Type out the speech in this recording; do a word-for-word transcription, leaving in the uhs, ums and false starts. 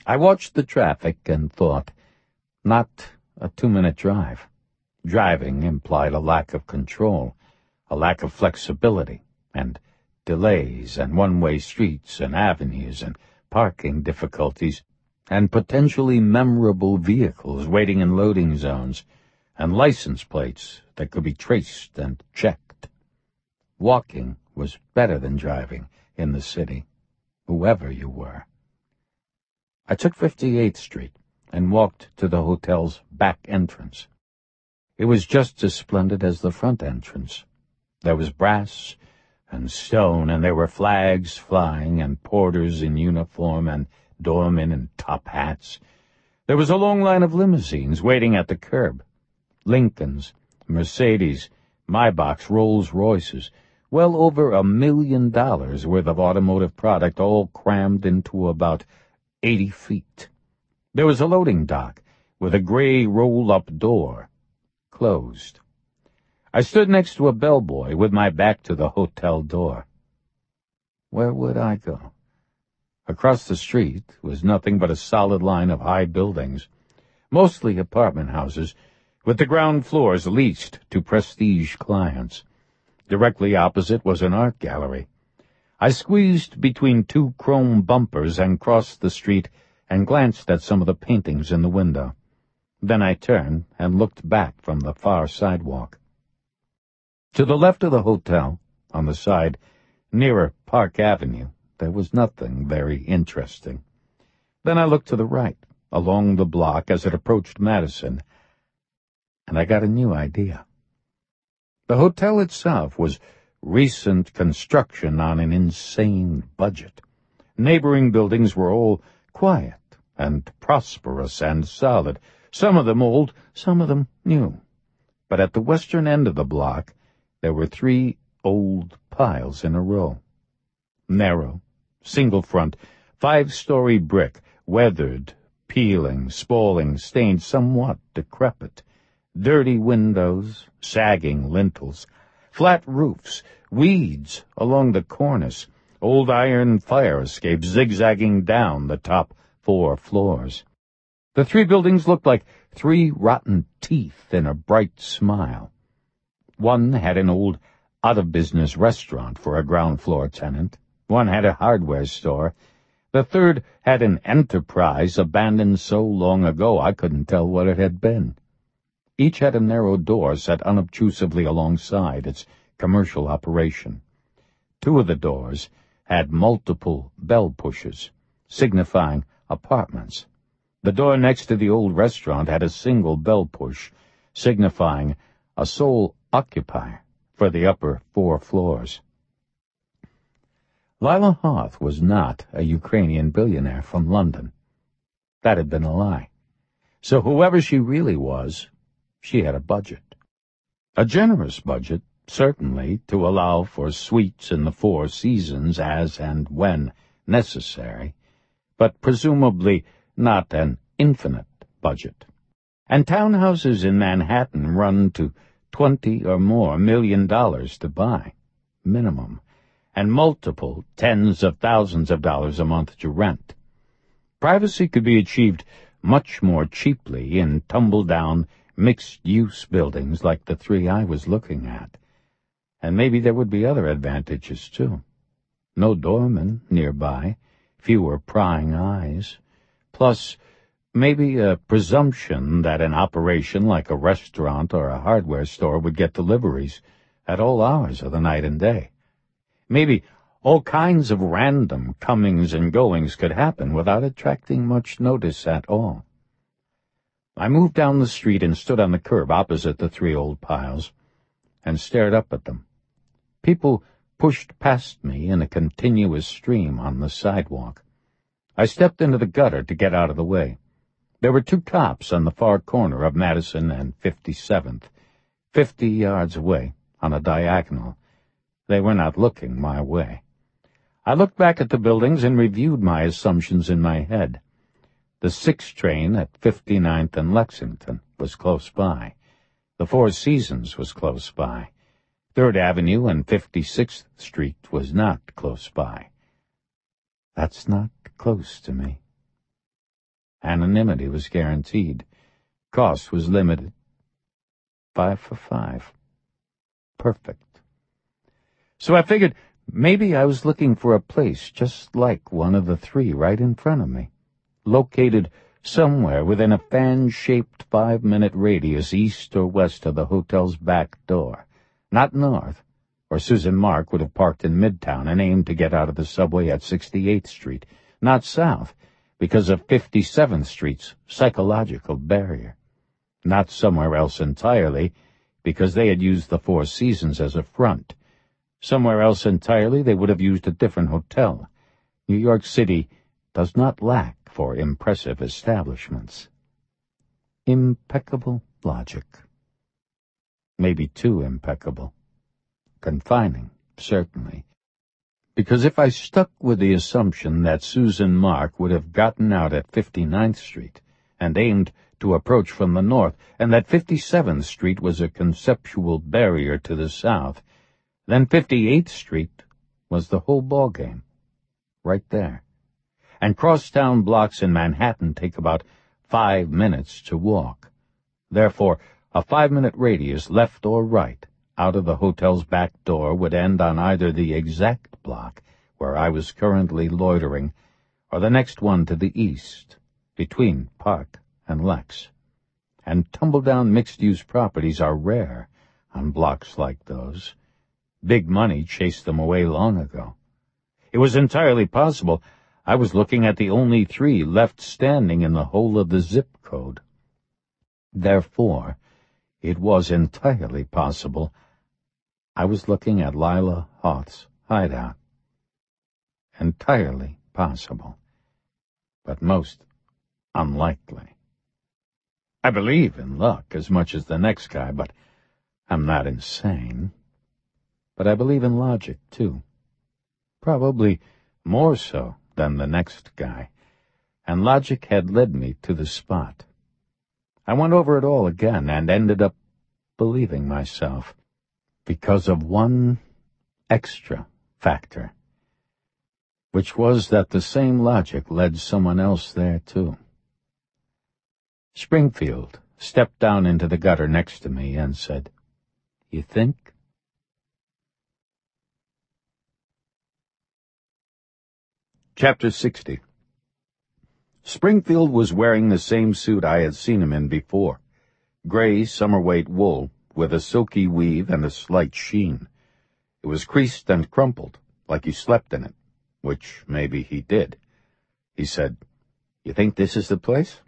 I watched the traffic and thought, not a two-minute drive. Driving implied a lack of control, a lack of flexibility, and delays, and one-way streets and avenues, and parking difficulties, and potentially memorable vehicles waiting in loading zones, and license plates that could be traced and checked. Walking was better than driving in the city, whoever you were. I took fifty-eighth Street and walked to the hotel's back entrance. It was just as splendid as the front entrance. There was brass and stone, and there were flags flying, and porters in uniform, and doormen in top hats. There was a long line of limousines waiting at the curb. Lincolns, Mercedes, Maybachs, Rolls-Royces, well over a million dollars worth of automotive product, all crammed into about eighty feet. There was a loading dock with a gray roll-up door, closed. I stood next to a bellboy with my back to the hotel door. Where would I go? Across the street was nothing but a solid line of high buildings, mostly apartment houses, with the ground floors leased to prestige clients. Directly opposite was an art gallery. I squeezed between two chrome bumpers and crossed the street and glanced at some of the paintings in the window. Then I turned and looked back from the far sidewalk. To the left of the hotel, on the side nearer Park Avenue, there was nothing very interesting. Then I looked to the right, along the block as it approached Madison, and I got a new idea. The hotel itself was recent construction on an insane budget. Neighboring buildings were all quiet and prosperous and solid, some of them old, some of them new. But at the western end of the block, there were three old piles in a row. Narrow, single front, five-story brick, weathered, peeling, spalling, stained, somewhat decrepit. Dirty windows, sagging lintels, flat roofs, weeds along the cornice, old iron fire escapes zigzagging down the top four floors. The three buildings looked like three rotten teeth in a bright smile. One had an old out-of-business restaurant for a ground-floor tenant. One had a hardware store. The third had an enterprise abandoned so long ago I couldn't tell what it had been. Each had a narrow door set unobtrusively alongside its commercial operation. Two of the doors had multiple bell pushes, signifying apartments. The door next to the old restaurant had a single bell push, signifying a sole occupier for the upper four floors. Lila Hoth was not a Ukrainian billionaire from London. That had been a lie. So whoever she really was, she had a budget. A generous budget, certainly, to allow for suites in the Four Seasons as and when necessary, but presumably not an infinite budget. And townhouses in Manhattan run to twenty or more million dollars to buy, minimum, and multiple tens of thousands of dollars a month to rent. Privacy could be achieved much more cheaply in tumble-down, mixed-use buildings like the three I was looking at. And maybe there would be other advantages, too. No doorman nearby, fewer prying eyes, plus maybe a presumption that an operation like a restaurant or a hardware store would get deliveries at all hours of the night and day. Maybe all kinds of random comings and goings could happen without attracting much notice at all. I moved down the street and stood on the curb opposite the three old piles and stared up at them. People pushed past me in a continuous stream on the sidewalk. I stepped into the gutter to get out of the way. There were two cops on the far corner of Madison and fifty-seventh, fifty yards away, on a diagonal. They were not looking my way. I looked back at the buildings and reviewed my assumptions in my head. The six train at fifty-ninth and Lexington was close by. The Four Seasons was close by. Third Avenue and fifty-sixth Street was not close by. That's not close to me. Anonymity was guaranteed. Cost was limited. Five for five. Perfect. So I figured maybe I was looking for a place just like one of the three right in front of me, located somewhere within a fan-shaped five-minute radius east or west of the hotel's back door. Not north, or Susan Mark would have parked in Midtown and aimed to get out of the subway at sixty-eighth Street. Not south, because of fifty-seventh Street's psychological barrier. Not somewhere else entirely, because they had used the Four Seasons as a front. Somewhere else entirely they would have used a different hotel. New York City does not lack for impressive establishments. Impeccable logic. Maybe too impeccable. Confining, certainly. Because if I stuck with the assumption that Susan Mark would have gotten out at fifty-ninth Street and aimed to approach from the north, and that fifty-seventh Street was a conceptual barrier to the south, then fifty-eighth Street was the whole ballgame. Right there. And crosstown blocks in Manhattan take about five minutes to walk. Therefore, a five-minute radius left or right out of the hotel's back door would end on either the exact block where I was currently loitering or the next one to the east, between Park and Lex. And tumble-down mixed-use properties are rare on blocks like those. Big money chased them away long ago. It was entirely possible I was looking at the only three left standing in the whole of the zip code. Therefore, it was entirely possible I was looking at Lila Hoth's hideout. Entirely possible, but most unlikely. I believe in luck as much as the next guy, but I'm not insane. But I believe in logic, too. Probably more so than the next guy, and logic had led me to the spot. I went over it all again and ended up believing myself, because of one extra factor, which was that the same logic led someone else there, too. Springfield stepped down into the gutter next to me and said, "You think?" Chapter sixty. Springfield was wearing the same suit I had seen him in before, gray summer-weight wool with a silky weave and a slight sheen. It was creased and crumpled, like he slept in it, which maybe he did. He said, "You think this is the place?"